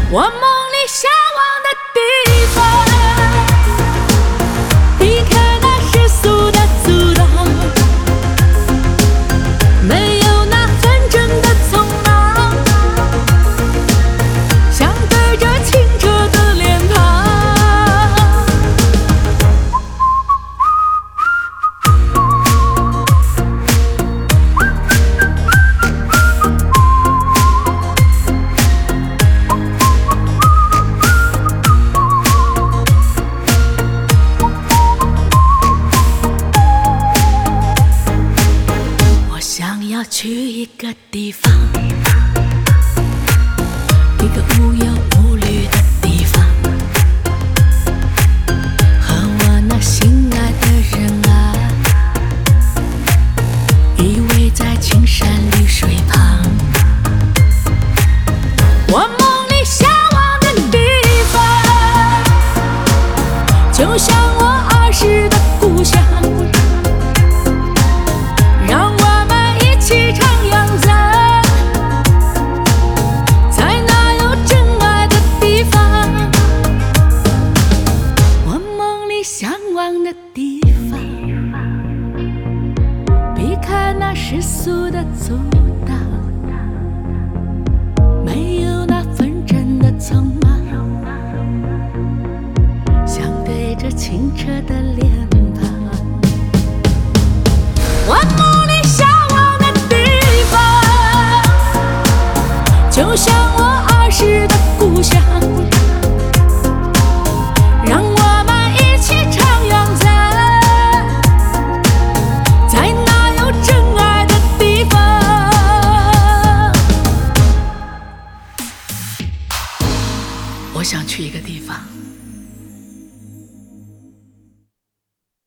我梦里向往的地方，避开那世俗的阻挡，没有那纷争的匆忙，想对着清澈的脸庞。要去一个地方，一个无忧无虑的地方，和我那心爱的人啊，依偎在青山绿水旁。我梦里向往的地方，就像我儿时的故乡。向往的地方，避开那世俗的阻挡，没有那纷争的匆忙，想对着清澈的脸庞。我梦里向往的地方，就像我儿时的故乡。我想去一个地方。